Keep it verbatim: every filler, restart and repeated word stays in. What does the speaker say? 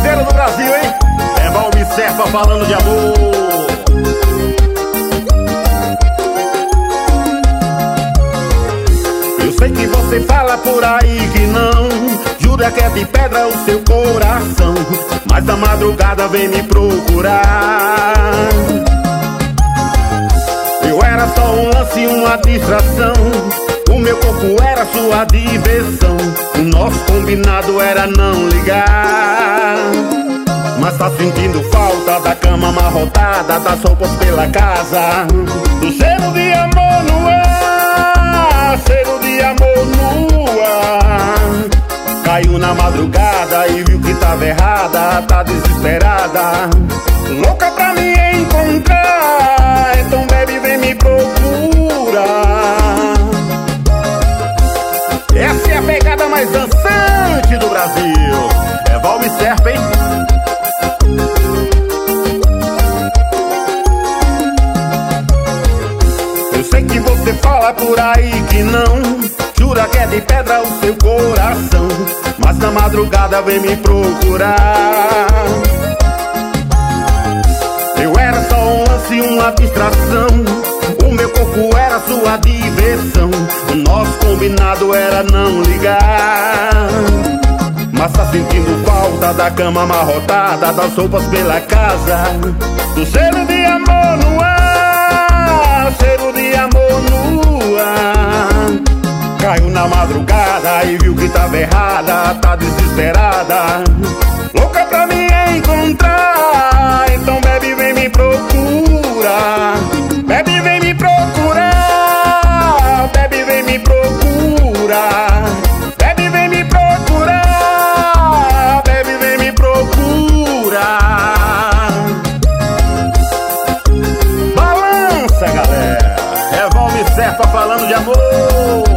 piseiro do Brasil, hein? É Valmir Serpa falando de amor. Eu sei que você fala por aí que não, jura que é de pedra o seu coração, mas na madrugada vem me procurar. Eu era só um lance, uma distração, o meu corpo era sua diversão, o nosso combinado era não ligar. Mas tá sentindo falta da cama amarrotada, das roupas pela casa, do cheiro de amor no ar, cheiro de amor no ar. Caiu na madrugada e viu que tava errada, tá desesperada, louca pra me encontrar. Então bebe, vem me procurar. Essa é a pegada mais dançante do Brasil. É Valmir Serpa, hein? Eu sei que você fala por aí que não, jura que é de pedra o seu coração, mas na madrugada vem me procurar. Eu era só um lance, uma distração, o meu corpo era sua diversão, o nosso combinado era não ligar. Mas tá sentindo falta da cama amarrotada, das roupas pela casa, do cheiro de amor no ar, cheiro de amor no ar. Caiu na madrugada e viu que tava errada, tá desesperada, louca pra me encontrar. Então bebe, vem me procurar. Bebe, vem me procurar. Bebe, vem me procurar. Bebe, vem me procurar. Bebe, vem me procurar. Balança, galera. É Valmir Serpa falando de amor.